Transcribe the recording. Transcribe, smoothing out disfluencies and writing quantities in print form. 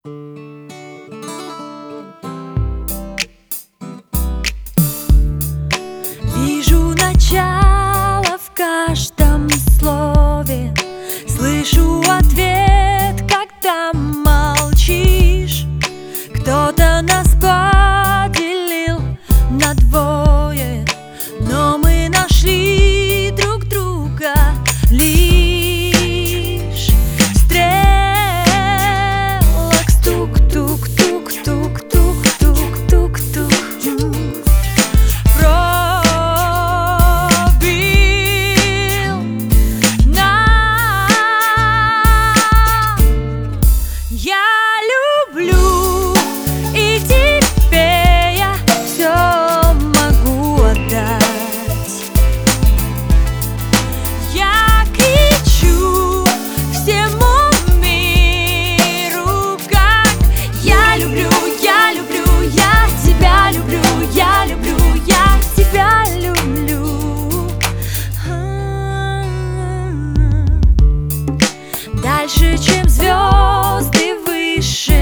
Вижу начало в каждом слове, слышу ответ, когда молчишь. Кто-то нас поделил на двое, но мы нашли друг друга лишь стрелок стук-тук-тук-тук-тук-тук-тук-тук пробил нам. Я люблю, и тебе я все могу отдать. Я кричу всему миру, как я люблю, я люблю, я тебя люблю, я люблю, я тебя люблю. Дальше, чем звезды, выше